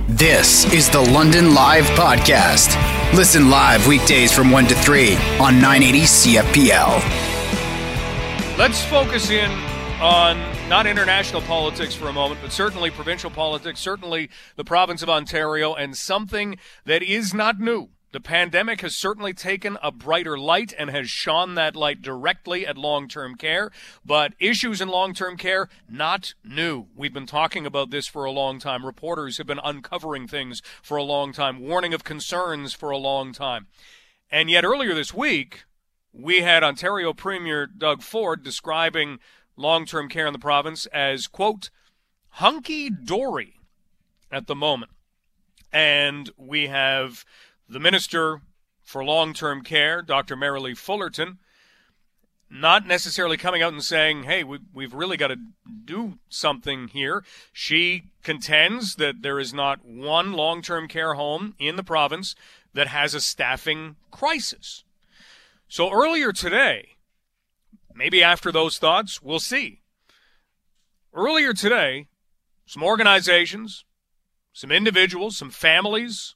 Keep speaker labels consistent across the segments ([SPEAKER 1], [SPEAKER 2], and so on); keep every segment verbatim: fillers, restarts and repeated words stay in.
[SPEAKER 1] This is the London Live Podcast. Listen live weekdays from one to three on nine eighty C F P L.
[SPEAKER 2] Let's focus in on not international politics for a moment, but certainly provincial politics, certainly the province of Ontario, and something that is not new. The pandemic has certainly taken a brighter light and has shone that light directly at long-term care, but issues in long-term care, not new. We've been talking about this for a long time. Reporters have been uncovering things for a long time, warning of concerns for a long time. And yet earlier this week, we had Ontario Premier Doug Ford describing long-term care in the province as, quote, hunky-dory at the moment. And we have the Minister for Long-Term Care, Doctor Merrilee Fullerton, not necessarily coming out and saying, hey, we, we've really got to do something here. She contends that there is not one long-term care home in the province that has a staffing crisis. So earlier today, maybe after those thoughts, we'll see. Earlier today, some organizations, some individuals, some families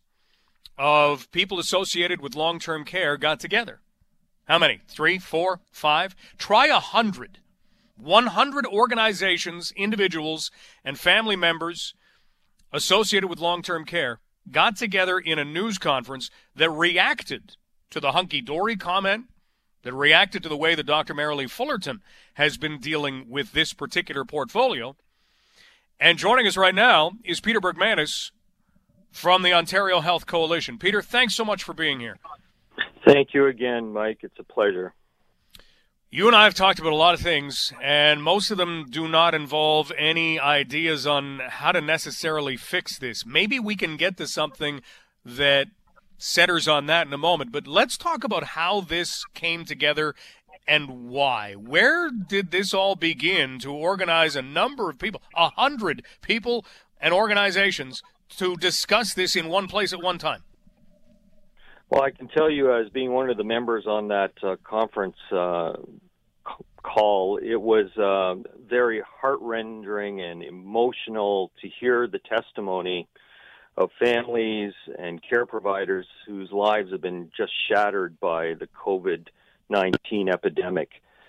[SPEAKER 2] of people associated with long-term care got together. How many? Three, four, five? Try a hundred. one hundred organizations, individuals, and family members associated with long-term care got together in a news conference that reacted to the hunky-dory comment, that reacted to the way that Doctor Merrilee Fullerton has been dealing with this particular portfolio. And joining us right now is Peter Bergmanis from the Ontario Health Coalition. Peter, thanks so much for being here.
[SPEAKER 3] Thank you again, Mike. It's a pleasure.
[SPEAKER 2] You and I have talked about a lot of things, and most of them do not involve any ideas on how to necessarily fix this. Maybe we can get to something that centers on that in a moment, but let's talk about how this came together and why. Where did this all begin to organize a number of people, a hundred people and organizations, to discuss this in one place at one time?
[SPEAKER 3] Well, I can tell you, as being one of the members on that uh, conference uh, c- call, it was uh, very heart-rending and emotional to hear the testimony of families and care providers whose lives have been just shattered by the covid nineteen epidemic.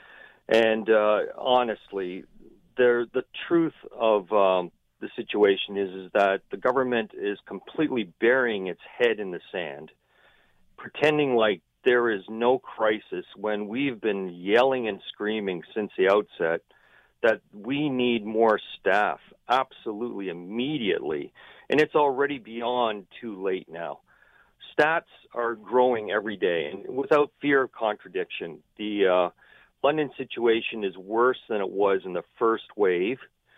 [SPEAKER 3] And uh, honestly, there, the truth of um, the situation is, is that the government is completely burying its head in the sand, pretending like there is no crisis when we've been yelling and screaming since the outset that we need more staff absolutely immediately. And it's already beyond too late now. Stats are growing every day, and without fear of contradiction, the uh, London situation is worse than it was in the first wave.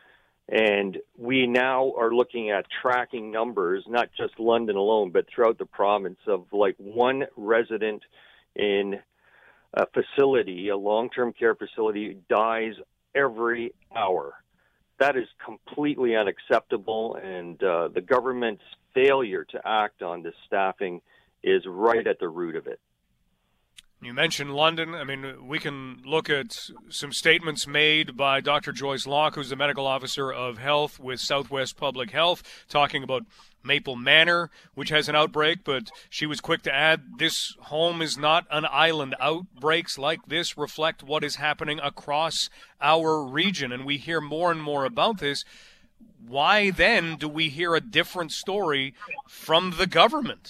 [SPEAKER 3] And we now are looking at tracking numbers, not just London alone, but throughout the province, of like one resident in a facility, a long-term care facility, dies every hour. That is completely unacceptable, and uh, the government's failure to act on this staffing is right at the root of it.
[SPEAKER 2] You mentioned London. I mean, we can look at some statements made by Doctor Joyce Locke, who's the medical officer of health with Southwest Public Health, talking about Maple Manor, which has an outbreak, but she was quick to add, this home is not an island. Outbreaks like this reflect what is happening across our region, and we hear more and more about this. Why then do we hear a different story from the government?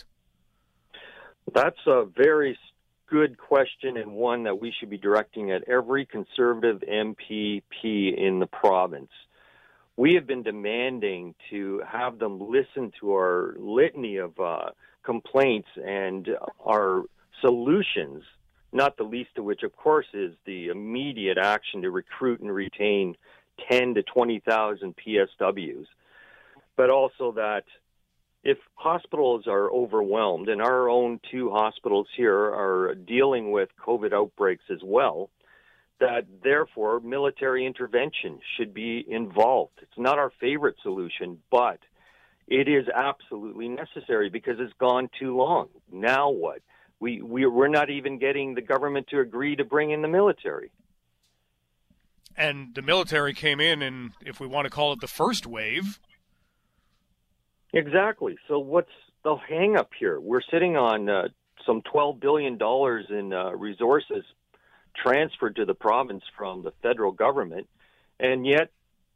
[SPEAKER 3] That's a very good question, and one that we should be directing at every Conservative M P P in the province. We have been demanding to have them listen to our litany of uh, complaints and our solutions, not the least of which, of course, is the immediate action to recruit and retain ten to twenty thousand P S Ws, but also that if hospitals are overwhelmed, and our own two hospitals here are dealing with COVID outbreaks as well, that therefore military intervention should be involved. It's not our favorite solution, but it is absolutely necessary because it's gone too long. Now what? We, we, we're not even getting the government to agree to bring in the military.
[SPEAKER 2] And the military came in, and if we want to call it the first wave.
[SPEAKER 3] Exactly. So what's the hang up here? We're sitting on uh, some twelve billion dollars in uh, resources transferred to the province from the federal government, and yet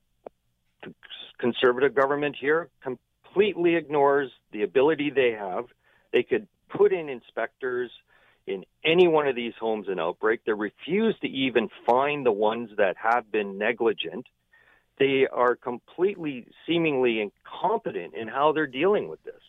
[SPEAKER 3] the Conservative government here completely ignores the ability they have. They could put in inspectors in any one of these homes in outbreak. They refuse to even find the ones that have been negligent. They are completely, seemingly incompetent in how they're dealing with this.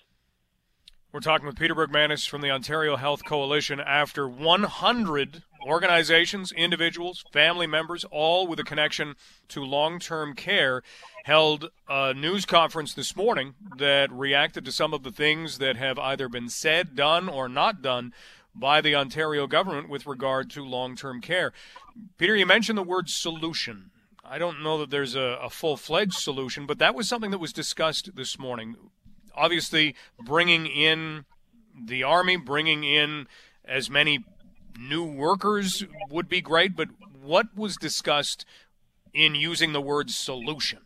[SPEAKER 2] We're talking with Peter Bergmanis from the Ontario Health Coalition after one hundred organizations, individuals, family members, all with a connection to long-term care, held a news conference this morning that reacted to some of the things that have either been said, done, or not done by the Ontario government with regard to long-term care. Peter, you mentioned the word solution. I don't know that there's a, a full-fledged solution, but that was something that was discussed this morning. Obviously, bringing in the Army, bringing in as many new workers would be great, but what was discussed in using the word solution?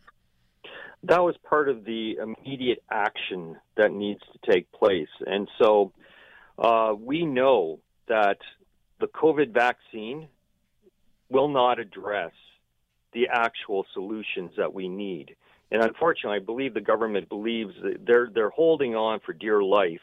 [SPEAKER 3] That was part of the immediate action that needs to take place. And so uh, we know that the COVID vaccine will not address the actual solutions that we need. And unfortunately, I believe the government believes that they're they're holding on for dear life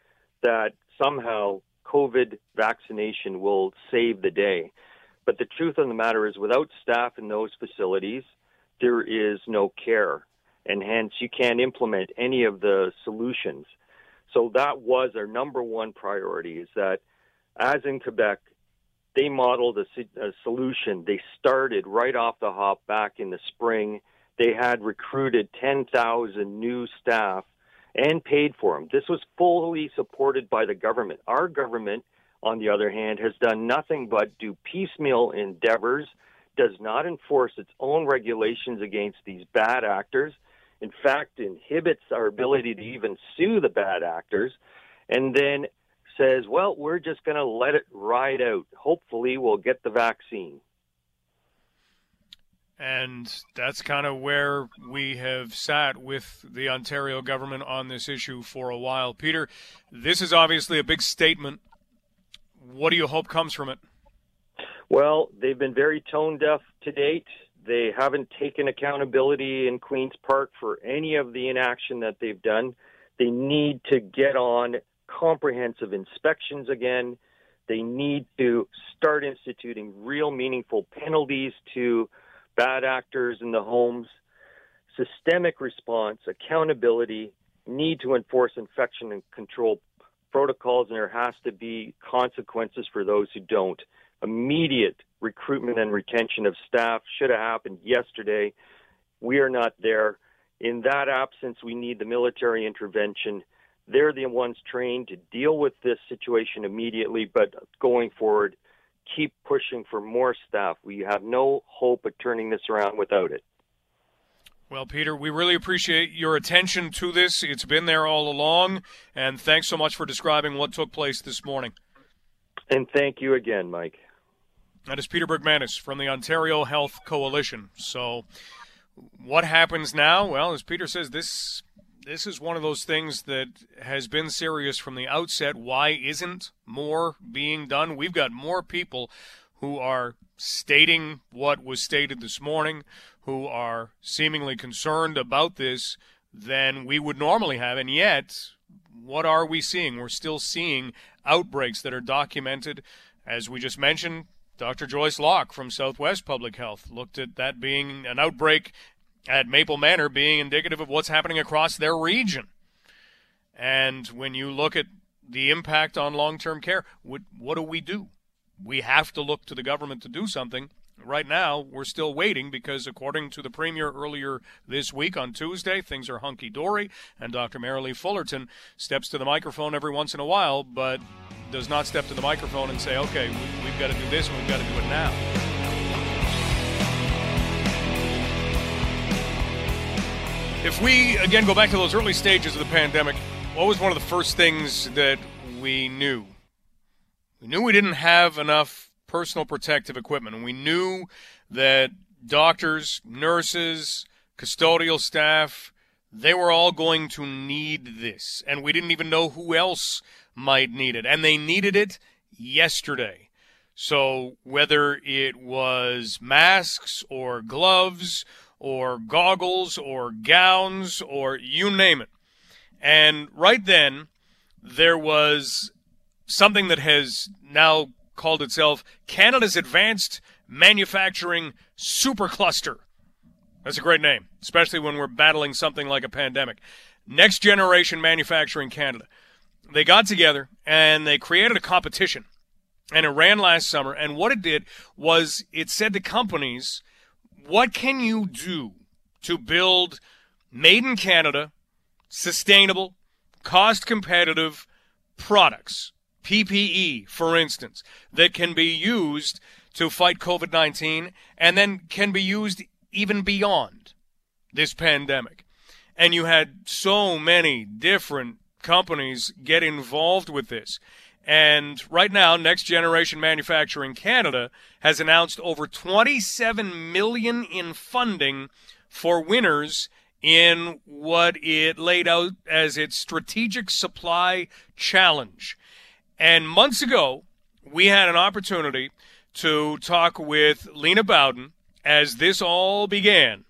[SPEAKER 3] that somehow COVID vaccination will save the day. But the truth of the matter is, without staff in those facilities, there is no care, and hence you can't implement any of the solutions. So that was our number one priority, is that as in Quebec, they modeled a, a solution. They started right off the hop back in the spring. They had recruited ten thousand new staff and paid for them. This was fully supported by the government. Our government, on the other hand, has done nothing but do piecemeal endeavors, does not enforce its own regulations against these bad actors, in fact, inhibits our ability to even sue the bad actors, and then says, well, we're just going to let it ride out. Hopefully we'll get the vaccine.
[SPEAKER 2] And that's kind of where we have sat with the Ontario government on this issue for a while. Peter, this is obviously a big statement. What do you hope comes from it?
[SPEAKER 3] Well, they've been very tone deaf to date. They haven't taken accountability in Queen's Park for any of the inaction that they've done. They need to get on comprehensive inspections again. They need to start instituting real meaningful penalties to bad actors in the homes, systemic response, accountability, need to enforce infection and control protocols, and there has to be consequences for those who don't. Immediate recruitment and retention of staff should have happened yesterday. We are not there. In that absence, we need the military intervention. They're the ones trained to deal with this situation immediately, but going forward, keep pushing for more staff. We have no hope of turning this around without it.
[SPEAKER 2] Well, Peter, we really appreciate your attention to this. It's been there all along, and thanks so much for describing what took place this morning.
[SPEAKER 3] And thank you again, Mike.
[SPEAKER 2] That is Peter Bergmanis from the Ontario Health Coalition. So what happens now? Well, as Peter says, this this is one of those things that has been serious from the outset. Why isn't more being done? We've got more people who are stating what was stated this morning, who are seemingly concerned about this than we would normally have. And yet, what are we seeing? We're still seeing outbreaks that are documented. As we just mentioned, Doctor Joyce Locke from Southwest Public Health looked at that being an outbreak at Maple Manor being indicative of what's happening across their region. And when you look at the impact on long-term care, what, what do we do? We have to look to the government to do something. Right now, we're still waiting because according to the Premier earlier this week on Tuesday, things are hunky-dory, and Doctor Marilee Fullerton steps to the microphone every once in a while, but does not step to the microphone and say, okay, we, we've got to do this and we've got to do it now. If we, again, go back to those early stages of the pandemic, what was one of the first things that we knew? We knew we didn't have enough personal protective equipment, and we knew that doctors, nurses, custodial staff, they were all going to need this, and we didn't even know who else might need it, and they needed it yesterday. So whether it was masks or gloves or goggles or gowns or you name it. And right then, there was something that has now called itself Canada's Advanced Manufacturing Supercluster. That's a great name, especially when we're battling something like a pandemic. Next Generation Manufacturing Canada. They got together and they created a competition, and it ran last summer. And what it did was it said to companies, what can you do to build made in Canada, sustainable, cost-competitive products, P P E, for instance, that can be used to fight covid nineteen and then can be used even beyond this pandemic. And you had so many different companies get involved with this. And right now, Next Generation Manufacturing Canada has announced over twenty-seven million dollars in funding for winners in what it laid out as its Strategic Supply Challenge. And months ago, we had an opportunity to talk with Lena Bowden as this all began.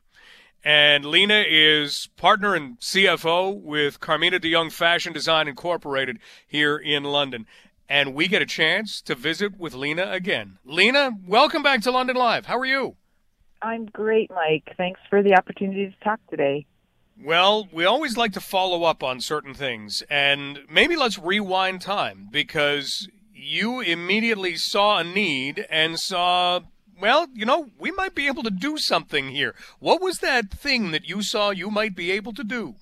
[SPEAKER 2] And Lena is partner and C F O with Carmina de Young Fashion Design Incorporated here in London. And we get a chance to visit with Lena again. Lena, welcome back to London Live. How are you?
[SPEAKER 4] I'm great, Mike. Thanks for the opportunity to talk today.
[SPEAKER 2] Well, we always like to follow up on certain things, and maybe let's rewind time, because you immediately saw a need and saw, well, you know, we might be able to do something here. What was that thing that you saw you might be able to do?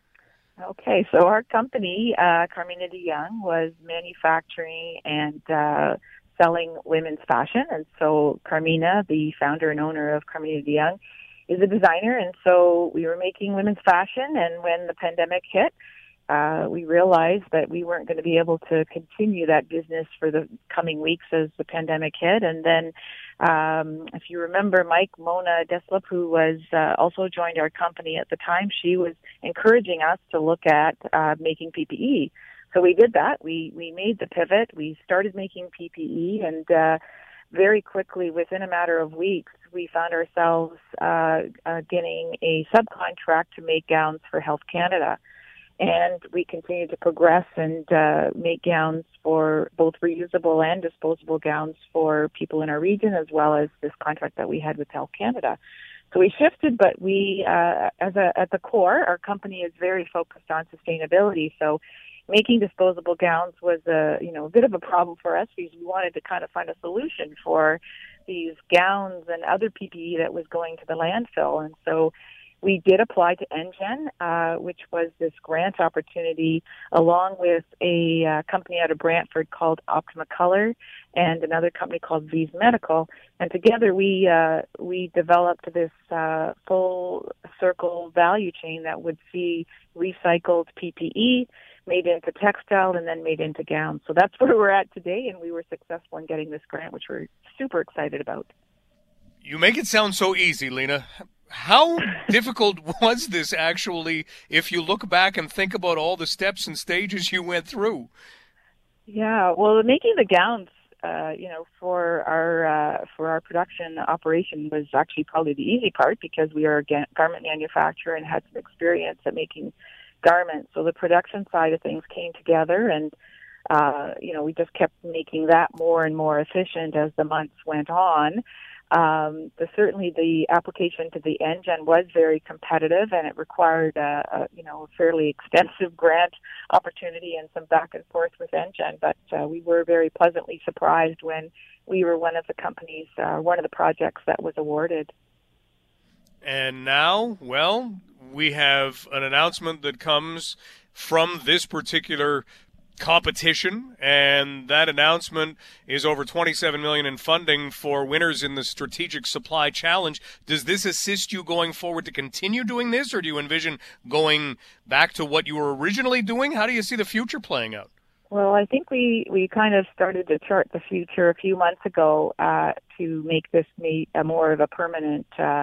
[SPEAKER 4] Okay, so our company, uh, Carmina de Young, was manufacturing and uh, selling women's fashion. And so Carmina, the founder and owner of Carmina de Young, is a designer. And so we were making women's fashion. And when the pandemic hit, uh, we realized that we weren't going to be able to continue that business for the coming weeks as the pandemic hit. And then Um, if you remember, Mike, Mona Deslop, who was uh, also joined our company at the time, she was encouraging us to look at uh, making P P E. So we did that. We we made the pivot. We started making P P E, and uh, very quickly, within a matter of weeks, we found ourselves uh, uh, getting a subcontract to make gowns for Health Canada. And we continued to progress and uh, make gowns for both reusable and disposable gowns for people in our region, as well as this contract that we had with Health Canada. So we shifted, but we, uh, as a, at the core, our company is very focused on sustainability. So making disposable gowns was a, you know, a bit of a problem for us, because we wanted to kind of find a solution for these gowns and other P P E that was going to the landfill. And so we did apply to N G E N, uh, which was this grant opportunity, along with a uh, company out of Brantford called Optima Color and another company called V's Medical. And together we uh, we developed this uh, full circle value chain that would see recycled P P E made into textile and then made into gowns. So that's where we're at today, and we were successful in getting this grant, which we're super excited about.
[SPEAKER 2] You make it sound so easy, Lena. How difficult was this actually, if you look back and think about all the steps and stages you went through?
[SPEAKER 4] Yeah, well, making the gowns, uh, you know, for our uh, for our production operation was actually probably the easy part, because we are a ga- garment manufacturer and had some experience at making garments. So the production side of things came together, and uh, you know, we just kept making that more and more efficient as the months went on. Um, the, certainly the application to the N G E N was very competitive, and it required a, a you know, a fairly extensive grant opportunity and some back and forth with N G E N. But uh, we were very pleasantly surprised when we were one of the companies, uh, one of the projects that was awarded.
[SPEAKER 2] And now, well, we have an announcement that comes from this particular competition, and that announcement is over twenty-seven million dollars in funding for winners in the Strategic Supply Challenge. Does this assist you going forward to continue doing this, or do you envision going back to what you were originally doing? How do you see the future playing out?
[SPEAKER 4] Well, I think we, we kind of started to chart the future a few months ago uh, to make this a more of a permanent uh,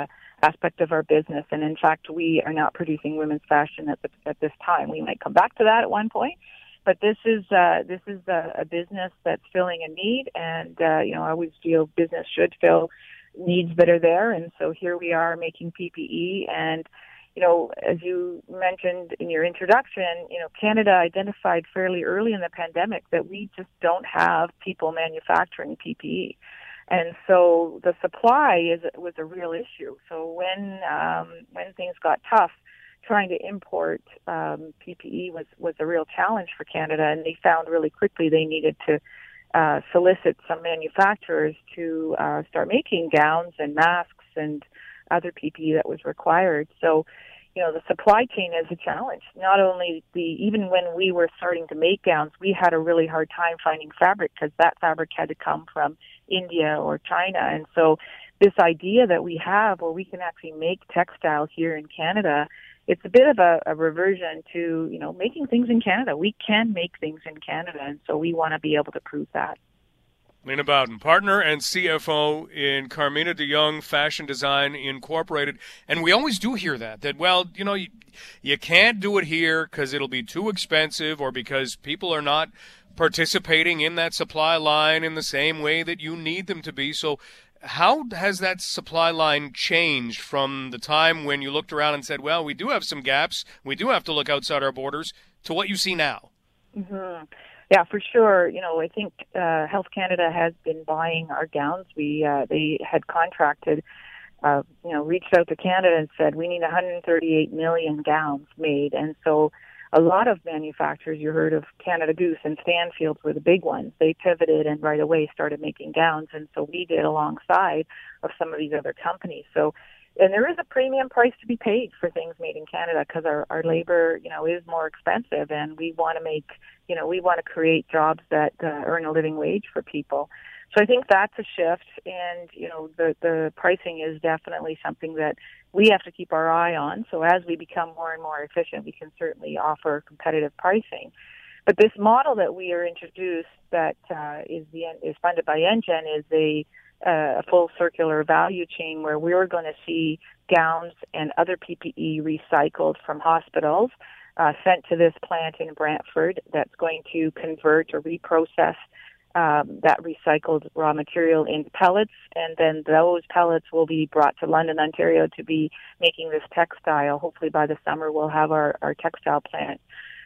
[SPEAKER 4] aspect of our business. And in fact, we are not producing women's fashion at, the, at this time. We might come back to that at one point. But this is uh, this is a, a business that's filling a need, and uh, you know I always feel business should fill needs that are there, and so here we are making P P E. And you know, as you mentioned in your introduction, you know, Canada identified fairly early in the pandemic that we just don't have people manufacturing P P E, and so the supply is was a real issue. So when um, when things got tough, trying to import um, P P E was, was a real challenge for Canada, and they found really quickly they needed to uh, solicit some manufacturers to uh, start making gowns and masks and other P P E that was required. So, you know, the supply chain is a challenge. Not only the, even when we were starting to make gowns, we had a really hard time finding fabric because that fabric had to come from India or China. And so this idea that we have where we can actually make textile here in Canada, it's a bit of a, a reversion to, you know, making things in Canada. We can make things in Canada, and so we want to be able to prove that.
[SPEAKER 2] Lena Bowden, partner and C F O in Carmina de Young Fashion Design Incorporated. And we always do hear that, that, well, you know, you, you can't do it here because it'll be too expensive or because people are not participating in that supply line in the same way that you need them to be. So how has that supply line changed from the time when you looked around and said, well, we do have some gaps, we do have to look outside our borders, to what you see now?
[SPEAKER 4] Mm-hmm. Yeah, for sure. You know, I think uh, Health Canada has been buying our gowns. We uh, they had contracted, uh, you know, reached out to Canada and said, we need one hundred thirty-eight million gowns made. And so a lot of manufacturers, you heard of Canada Goose and Stanfield were the big ones. They pivoted and right away started making gowns, and so we did alongside of some of these other companies. So, and there is a premium price to be paid for things made in Canada because our, our labor, you know, is more expensive, and we want to make, you know, we want to create jobs that uh, earn a living wage for people. So I think that's a shift, and, you know, the, the pricing is definitely something that we have to keep our eye on. So as we become more and more efficient, we can certainly offer competitive pricing. But this model that we are introduced that uh, is the is funded by Engen is a, uh, a full circular value chain where we're going to see gowns and other P P E recycled from hospitals, uh, sent to this plant in Brantford that's going to convert or reprocess Um, that recycled raw material into pellets, and then those pellets will be brought to London, Ontario to be making this textile. Hopefully by the summer we'll have our, our textile plant,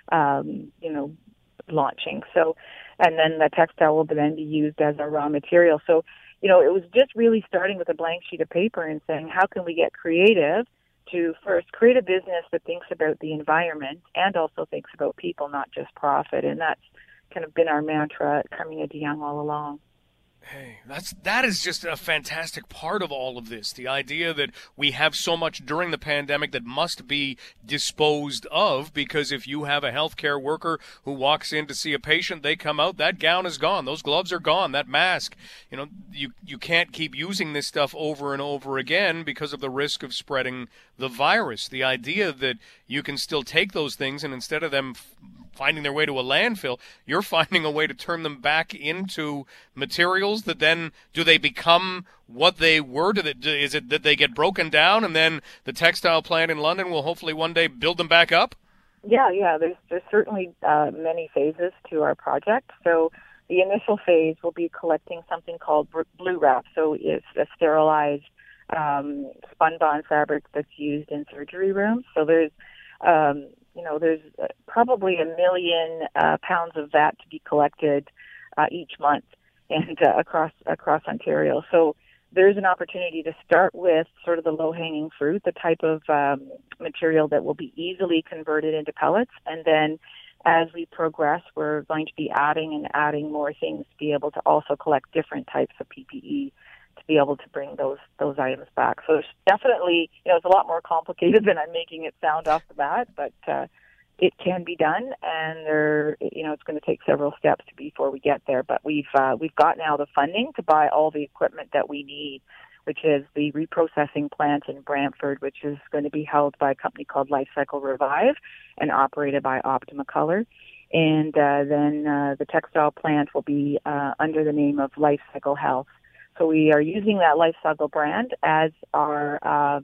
[SPEAKER 4] um, you know, launching. So, and then the textile will then be used as a raw material. So, you know, it was just really starting with a blank sheet of paper and saying, how can we get creative to first create a business that thinks about the environment and also thinks about people, not just profit. And that's kind of been our mantra at Carmina de Young all along.
[SPEAKER 2] Hey, that's that is just a fantastic part of all of this. The idea that we have so much during the pandemic that must be disposed of, because if you have a healthcare worker who walks in to see a patient, they come out, that gown is gone, those gloves are gone, that mask. You know, you you can't keep using this stuff over and over again because of the risk of spreading the virus. The idea that you can still take those things and instead of them f- finding their way to a landfill, you're finding a way to turn them back into materials that then, do they become what they were? Do they, is it that they get broken down and then the textile plant in London will hopefully one day build them back up?
[SPEAKER 4] Yeah, yeah, there's, there's certainly uh, many phases to our project. So the initial phase will be collecting something called blue wrap. So it's a sterilized um, spun bond fabric that's used in surgery rooms. So there's um, You know, there's probably a million uh, pounds of that to be collected uh, each month and uh, across across Ontario. So there's an opportunity to start with sort of the low-hanging fruit, the type of um, material that will be easily converted into pellets. And then as we progress, we're going to be adding and adding more things to be able to also collect different types of P P E to be able to bring those those items back. So it's definitely, you know, it's a lot more complicated than I'm making it sound off the bat, but uh, it can be done, and there, you know, it's going to take several steps before we get there. But we've uh, we've got now the funding to buy all the equipment that we need, which is the reprocessing plant in Brantford, which is going to be held by a company called Life Cycle Revive and operated by Optima Color. And uh, then uh, the textile plant will be uh, under the name of Life Cycle Health. So we are using that Life Cycle brand as our um,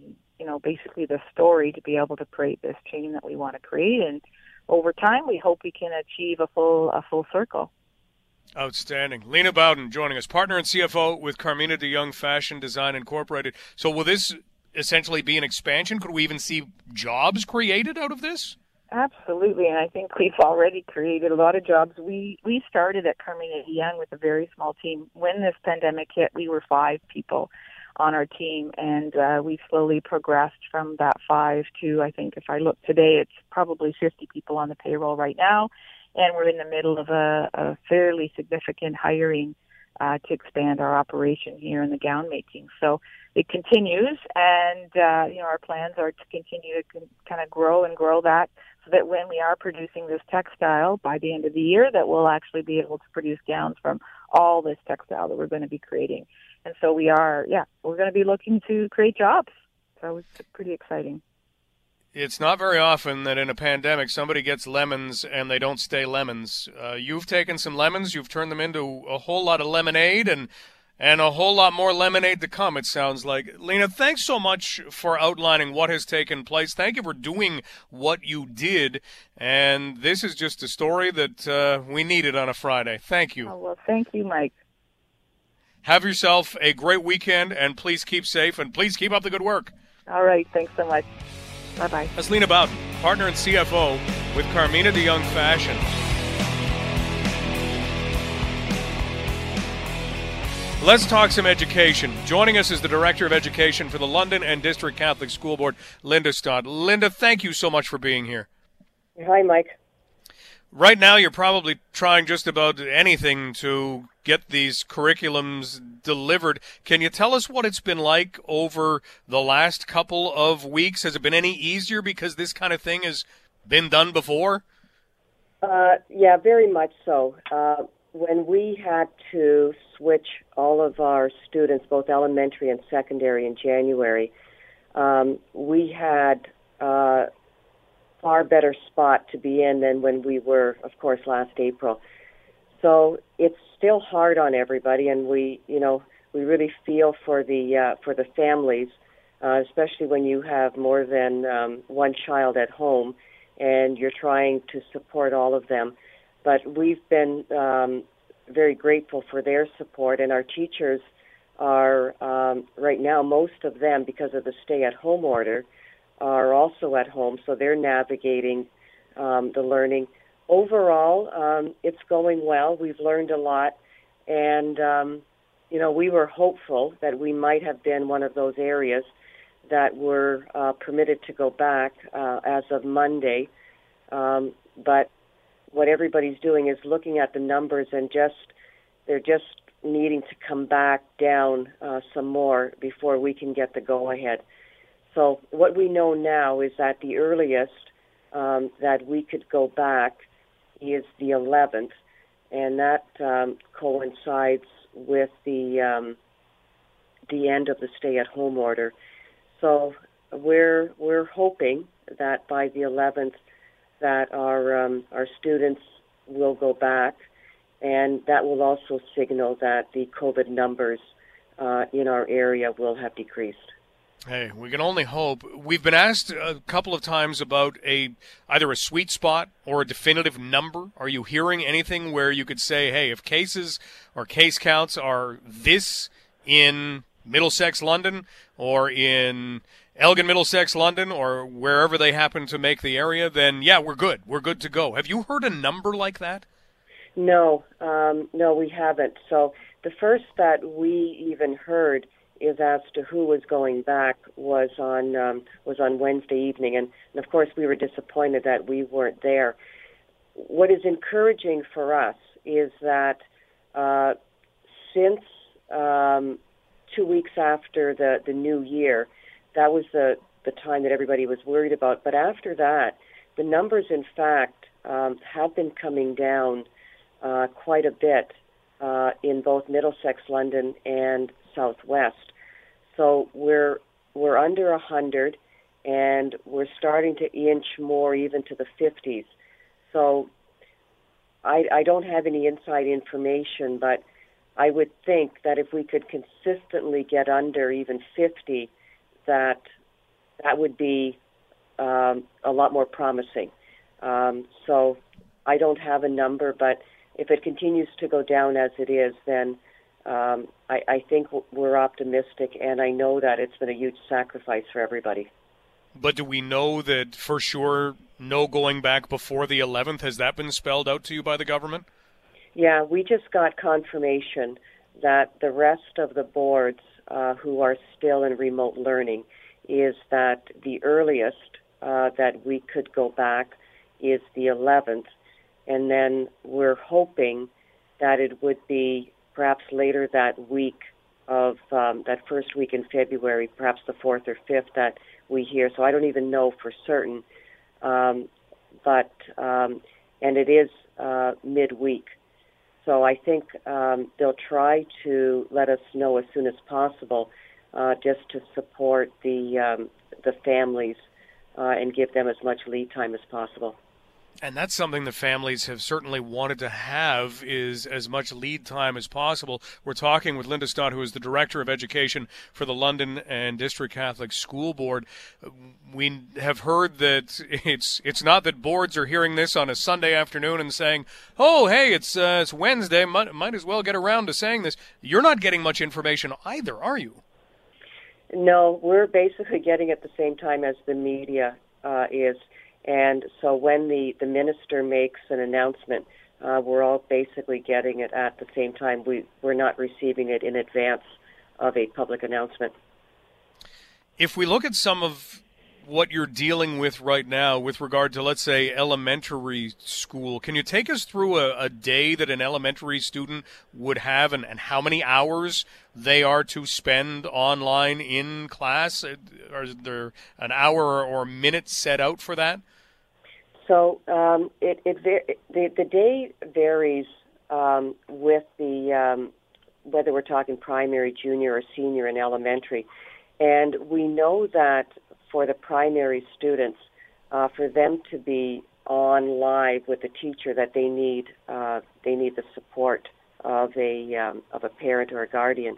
[SPEAKER 4] you know, basically the story to be able to create this chain that we want to create. And over time, we hope we can achieve a full a full circle.
[SPEAKER 2] Outstanding. Lena Bowden joining us, partner and C F O with Carmina de Young Fashion Design Incorporated. So will this essentially be an expansion? Could we even see jobs created out of this?
[SPEAKER 4] Absolutely, and I think we've already created a lot of jobs. We we started at Carmina de Young with a very small team. When this pandemic hit, we were five people on our team, and uh, we slowly progressed from that five to, I think if I look today, it's probably fifty people on the payroll right now, and we're in the middle of a, a fairly significant hiring uh, to expand our operation here in the gown making. So it continues, and uh, you know, our plans are to continue to con- kind of grow and grow that, so that when we are producing this textile by the end of the year, that we'll actually be able to produce gowns from all this textile that we're going to be creating. And so we are, yeah, we're going to be looking to create jobs. So it's pretty exciting.
[SPEAKER 2] It's not very often that in a pandemic somebody gets lemons and they don't stay lemons. Uh, you've taken some lemons, you've turned them into a whole lot of lemonade, and and a whole lot more lemonade to come, it sounds like. Lena, thanks so much for outlining what has taken place. Thank you for doing what you did. And this is just a story that uh, we needed on a Friday. Thank you.
[SPEAKER 4] Oh, well, thank you, Mike.
[SPEAKER 2] Have yourself a great weekend, and please keep safe, and please keep up the good work.
[SPEAKER 4] All right. Thanks so much. Bye-bye.
[SPEAKER 2] That's Lena Bowden, partner and C F O with Carmina de Young Fashion. Let's talk some education. Joining us is the Director of Education for the London and District Catholic School Board, Linda Stott. Linda, thank you so much for being here.
[SPEAKER 5] Hi, Mike.
[SPEAKER 2] Right now, you're probably trying just about anything to get these curriculums delivered. Can you tell us what it's been like over the last couple of weeks? Has it been any easier because this kind of thing has been done before?
[SPEAKER 5] Uh, yeah, very much so. Uh, when we had to switch all of our students, both elementary and secondary, in January, um, we had uh, far better spot to be in than when we were, of course, last April. So it's still hard on everybody, and we, you know, we really feel for the uh, for the families, uh, especially when you have more than um, one child at home, and you're trying to support all of them. But we've been um, very grateful for their support, and our teachers are um, right now, most of them, because of the stay-at-home order, are also at home, so they're navigating um, the learning. Overall, um, it's going well. We've learned a lot, and um, you know, we were hopeful that we might have been one of those areas that were uh, permitted to go back uh, as of Monday, um, but what everybody's doing is looking at the numbers, and just they're just needing to come back down uh, some more before we can get the go-ahead. So what we know now is that the earliest um, that we could go back is the eleventh, and that um, coincides with the um, the end of the stay-at-home order. So we're we're hoping that by the eleventh that our um, our students will go back, and that will also signal that the COVID numbers uh, in our area will have decreased.
[SPEAKER 2] Hey, we can only hope. We've been asked a couple of times about a either a sweet spot or a definitive number. Are you hearing anything where you could say, hey, if cases or case counts are this in Middlesex, London, or in Elgin, Middlesex, London, or wherever they happen to make the area, then yeah, we're good. We're good to go. Have you heard a number like that?
[SPEAKER 5] No, um, no, we haven't. So the first that we even heard is as to who was going back was on um, was on Wednesday evening, and, and of course we were disappointed that we weren't there. What is encouraging for us is that uh, since um, two weeks after the, the new year, that was the, the time that everybody was worried about. But after that, the numbers, in fact, um, have been coming down uh, quite a bit uh, in both Middlesex, London, and Southwest. So we're we're under a hundred, and we're starting to inch more even to the fifties. So I, I don't have any inside information, but I would think that if we could consistently get under even fifty, that that would be um, a lot more promising. Um, so I don't have a number, but if it continues to go down as it is, then um, I, I think we're optimistic, and I know that it's been a huge sacrifice for everybody.
[SPEAKER 2] But do we know that for sure no going back before the eleventh? Has that been spelled out to you by the government?
[SPEAKER 5] Yeah, we just got confirmation that the rest of the boards uh, who are still in remote learning is that the earliest uh, that we could go back is the eleventh, and then we're hoping that it would be perhaps later that week of um, that first week in February, perhaps the fourth or fifth that we hear. So I don't even know for certain, um, but um, and it is uh, midweek. So I think um, they'll try to let us know as soon as possible, uh, just to support the um, the families uh, and give them as much lead time as possible.
[SPEAKER 2] And that's something the families have certainly wanted to have, is as much lead time as possible. We're talking with Linda Stott, who is the Director of Education for the London and District Catholic School Board. We have heard that it's it's not that boards are hearing this on a Sunday afternoon and saying, oh, hey, it's, uh, it's Wednesday, might, might as well get around to saying this. You're not getting much information either, are you?
[SPEAKER 5] No, we're basically getting it at the same time as the media uh, is. And so when the, the minister makes an announcement, uh, we're all basically getting it at the same time. We, we're not receiving it in advance of a public announcement.
[SPEAKER 2] If we look at some of what you're dealing with right now with regard to, let's say, elementary school, can you take us through a, a day that an elementary student would have, and, and how many hours they are to spend online in class? Are there an hour or minute set out for that?
[SPEAKER 5] So um, it, it the, the day varies um, with the um, whether we're talking primary, junior, or senior in elementary, and we know that for the primary students, uh, for them to be on live with the teacher, that they need uh, they need the support of a um, of a parent or a guardian.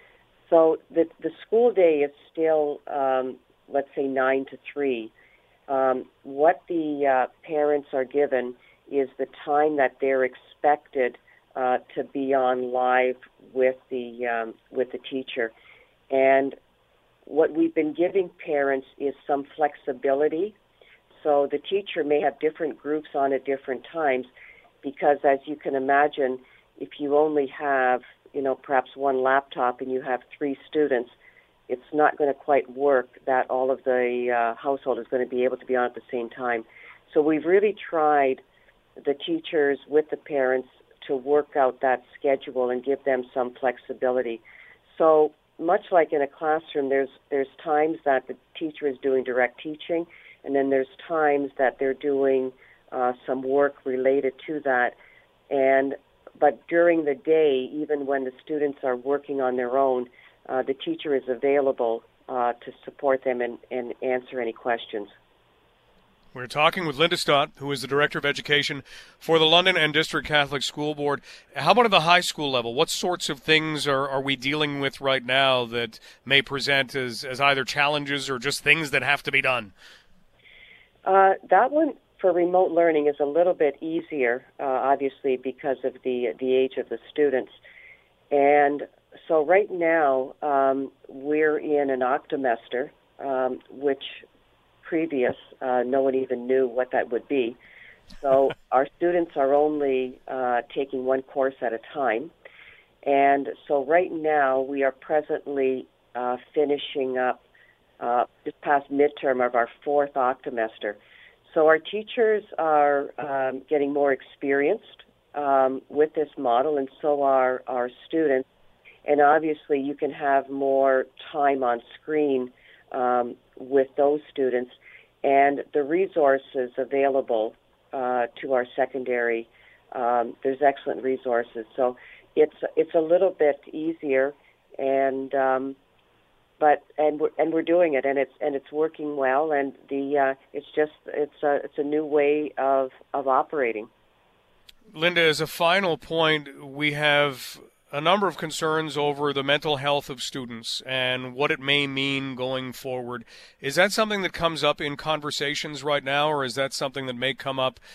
[SPEAKER 5] So the the school day is still um, let's say nine to three. Um, what the uh, parents are given is the time that they're expected uh, to be on live with the um, with the teacher, and what we've been giving parents is some flexibility. So the teacher may have different groups on at different times, because as you can imagine, if you only have, you know, perhaps one laptop and you have three students, it's not going to quite work that all of the uh, household is going to be able to be on at the same time. So we've really tried, the teachers with the parents, to work out that schedule and give them some flexibility. So much like in a classroom, there's there's times that the teacher is doing direct teaching, and then there's times that they're doing uh, some work related to that. And but during the day, even when the students are working on their own, uh, the teacher is available uh, to support them and, and answer any questions.
[SPEAKER 2] We're talking with Linda Stott, who is the Director of Education for the London and District Catholic School Board. How about at the high school level? What sorts of things are, are we dealing with right now that may present as, as either challenges or just things that have to be done?
[SPEAKER 5] Uh, that one for remote learning is a little bit easier, uh, obviously, because of the the age of the students. And so right now, um, we're in an octomester, um, which previous, uh, no one even knew what that would be. So our students are only uh, taking one course at a time. And so right now we are presently uh, finishing up uh, just past midterm of our fourth octomester. So our teachers are um, getting more experienced um, with this model, and so are our students. And obviously you can have more time on screen um, with those students, and the resources available uh, to our secondary, um, there's excellent resources. So it's it's a little bit easier, and um, but and we're and we're doing it, and it's and it's working well, and the uh, it's just it's a it's a new way of of operating.
[SPEAKER 2] Linda, as a final point, we have a number of concerns over the mental health of students and what it may mean going forward. Is that something that comes up in conversations right now, or is that something that may come up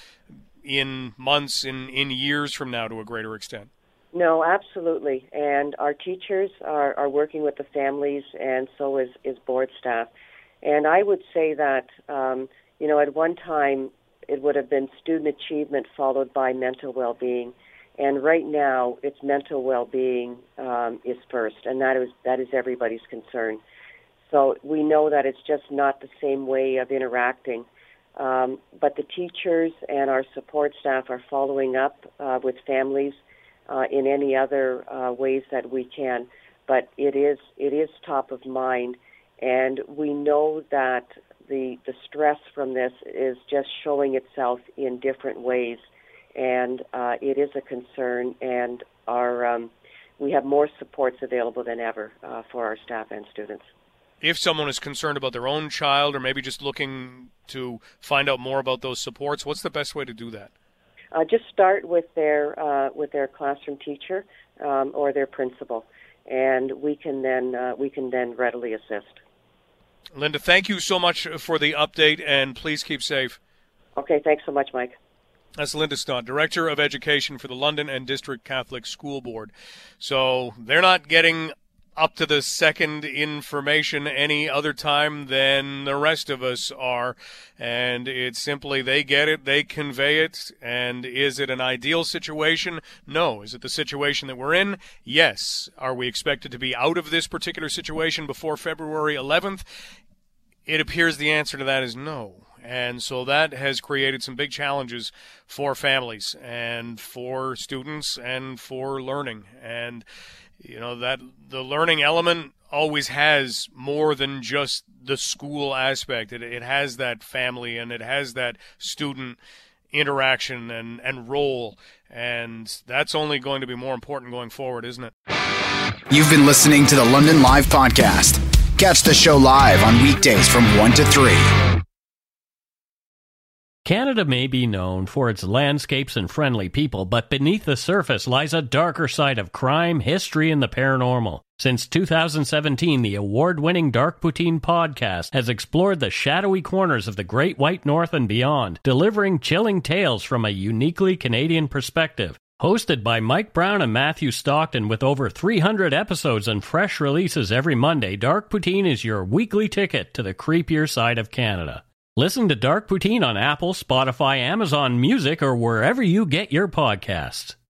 [SPEAKER 2] in months, in, in years from now to a greater extent?
[SPEAKER 5] No, absolutely. And our teachers are, are working with the families, and so is, is board staff. And I would say that, um, you know, at one time it would have been student achievement followed by mental well-being. And right now it's mental well-being um, is first, and that is, that is everybody's concern. So we know that it's just not the same way of interacting. Um, but the teachers and our support staff are following up uh, with families uh, in any other uh, ways that we can. But it is it is top of mind, and we know that the the stress from this is just showing itself in different ways, and uh, it is a concern. And our um, we have more supports available than ever uh, for our staff and students.
[SPEAKER 2] If someone is concerned about their own child, or maybe just looking to find out more about those supports, what's the best way to do that?
[SPEAKER 5] Uh, just start with their uh, with their classroom teacher um, or their principal, and we can then uh, we can then readily assist.
[SPEAKER 2] Linda, thank you so much for the update, and please keep safe.
[SPEAKER 5] Okay, thanks so much, Mike.
[SPEAKER 2] That's Linda Stott, Director of Education for the London and District Catholic School Board. So they're not getting up to the second information any other time than the rest of us are, and it's simply they get it, they convey it. And is it an ideal situation? No. Is it the situation that we're in? Yes. Are we expected to be out of this particular situation before February eleventh? It appears the answer to that is no. And so that has created some big challenges for families and for students and for learning. And you know, that the learning element always has more than just the school aspect. It, it has that family, and it has that student interaction and, and role. And that's only going to be more important going forward, isn't it?
[SPEAKER 1] You've been listening to the London Live Podcast. Catch the show live on weekdays from one to three.
[SPEAKER 6] Canada may be known for its landscapes and friendly people, but beneath the surface lies a darker side of crime, history, and the paranormal. Since two thousand seventeen, the award-winning Dark Poutine podcast has explored the shadowy corners of the Great White North and beyond, delivering chilling tales from a uniquely Canadian perspective. Hosted by Mike Brown and Matthew Stockton with over three hundred episodes and fresh releases every Monday, Dark Poutine is your weekly ticket to the creepier side of Canada. Listen to Dark Poutine on Apple, Spotify, Amazon Music, or wherever you get your podcasts.